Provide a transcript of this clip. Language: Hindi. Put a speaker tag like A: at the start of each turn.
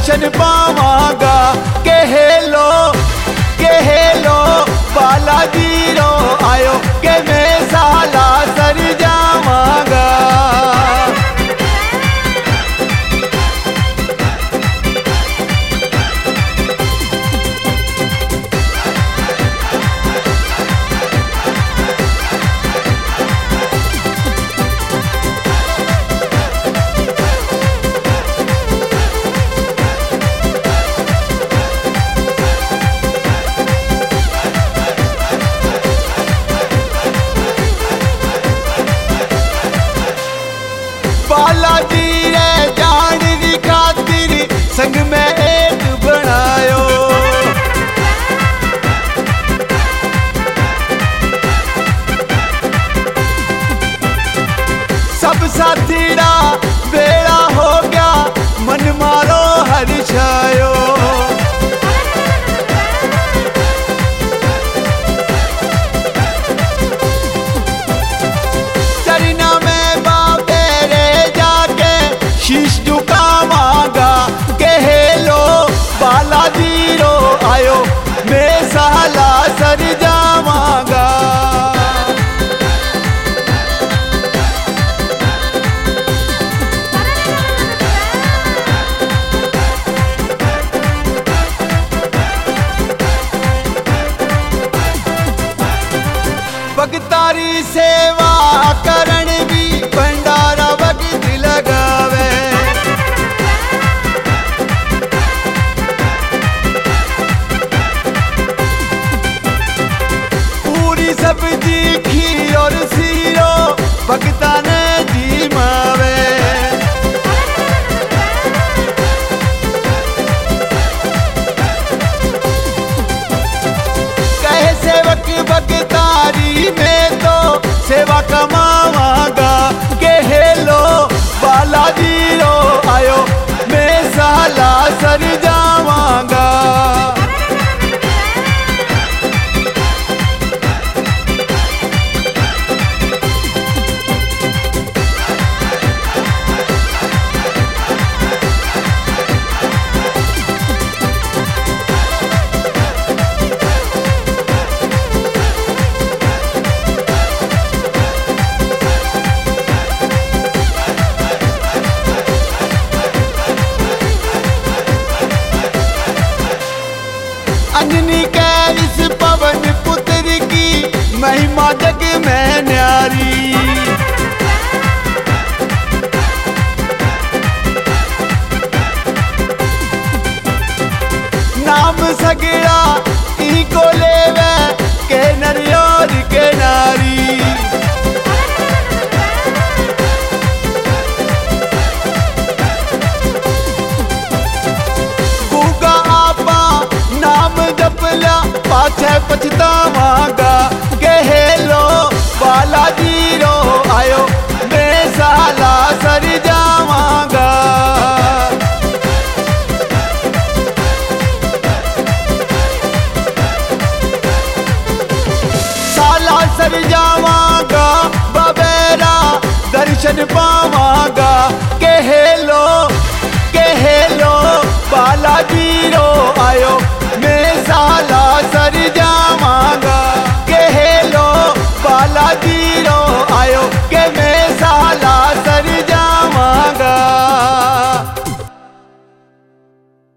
A: दर्शन पावांगा। के हेलो बालाजी रो आयो के मैं साला सर जावांगा। बालाजी रे जान दी खातिर संग में एक बनायो। सब साथीड़ा बेड़ा हो गया मन मारो हर्षायो। शीश झुकावांगा। के हेलो बालाजी रो आयो मैं साला सर जावांगा। भगतारी सेवा करण भी भंडारा वक्त लगावे। पूरी सब्जी खीर और सीरो भगता ने जी मावे। कहे सेवक भगतारी में तो सेवा कमावांगा। के हेलो बालाजी रो आयो मैं साला सर जावांगा। अंजनी के इस पवन पुत्र की महिमा जग में न्यारी। नाम सगड़ा इको लेवे के नरियोर के नारी। गूगा आपा नाम जपला पाछे पछतावांगा। के हेलो बालाजी रो आयो मैं साला सर जावांगा। साला सर जावांगा बबेरा दर्शन पावांगा। के हेलो बालाजी रो आयो